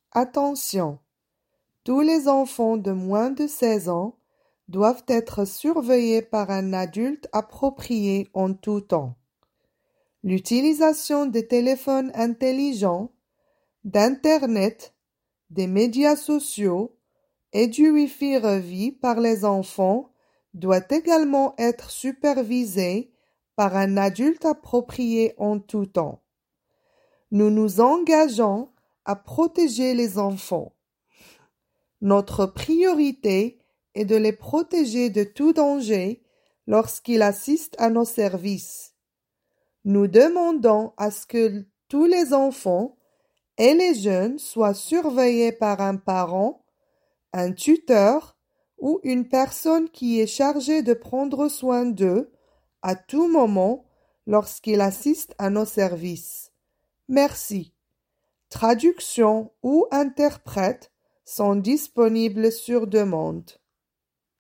Attention! Tous les enfants de moins de 16 ans doivent être surveillés par un adulte approprié en tout temps. L'utilisation des téléphones intelligents, d'Internet, des médias sociaux et du Wi-Fi revu par les enfants doit également être supervisée par un adulte approprié en tout temps. Nous nous engageons à protéger les enfants. Notre priorité est de les protéger de tout danger lorsqu'ils assistent à nos services. Nous demandons à ce que tous les enfants et les jeunes soient surveillés par un parent, un tuteur ou une personne qui est chargée de prendre soin d'eux à tout moment lorsqu'ils assistent à nos services. Merci. Traduction ou interprète sont disponibles sur demande.